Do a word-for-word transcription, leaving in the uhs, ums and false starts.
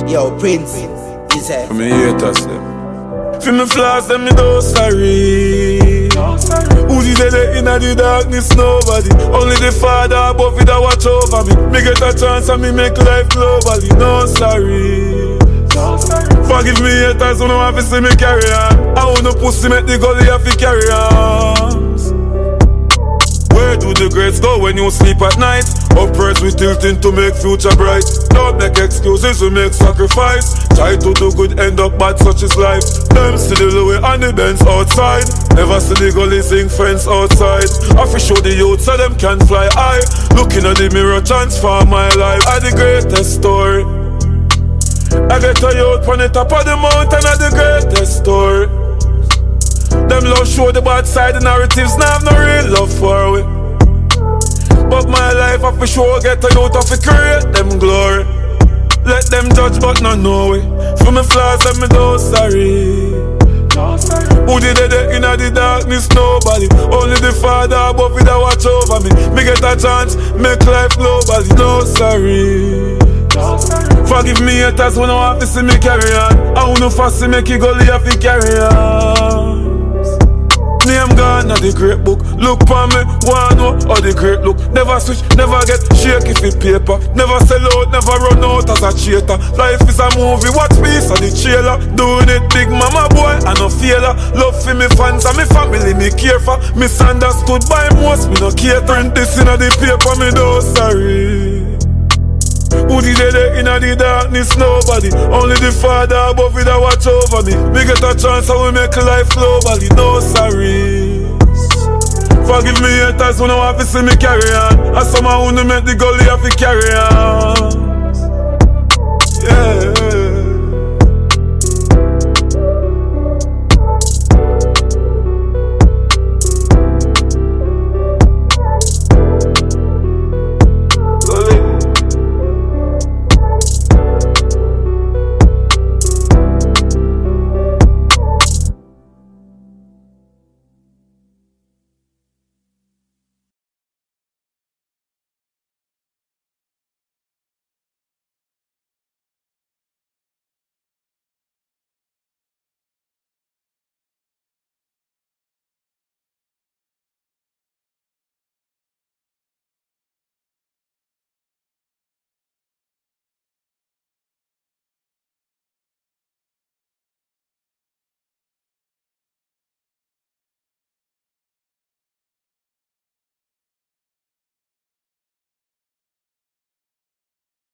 Yo, Prince, he said. I'm a hater, say. For me flaws, them me don't sorry. Who did they in the darkness? Nobody. Only the Father above it that watch over me. Me get a chance and me make life globally. No sorry. Forgive me haters who don't have to see me carry on. I wanna pussy make the gully have to carry on. Where do the greats go when you sleep at night? Uppers we tilting to make future bright. Don't make excuses, we make sacrifice. Try to do good, end up bad, such is life. Them see the Louis and the Benz outside. Never see the gully sing fence outside. I fi show the youth so them can fly high. Looking at the mirror, transform my life. I the greatest story. I get a youth on the top of the mountain. I the greatest story. Them love show the bad side, the narratives now have no real love for we. But my life I for sure get a youth of to create them glory. Let them judge but not know it. For me flaws them me don't sorry. Who did they in the darkness? Nobody. Only the Father above it that watch over me. Me get a chance, make life globally. No sorry. Forgive me haters when I have to see me carry on. I wanna fast to make it go have to carry on. Name gone at the great book. Look for me, one know how the great look. Never switch, never get shaky for paper. Never sell out, never run out as a cheater. Life is a movie, watch piece of the trailer. Doing it big mama boy, I no failure. Love for me fans and me family, me care for. Misunderstood by most, me no care. Print this in the paper, me no sorry. Who did they in the darkness? Nobody. Only the Father above it that watch over me. Me get a chance and we make life globally. No sorry. Forgive me haters when I have to see me carry on. As someone who make the gully have to carry on.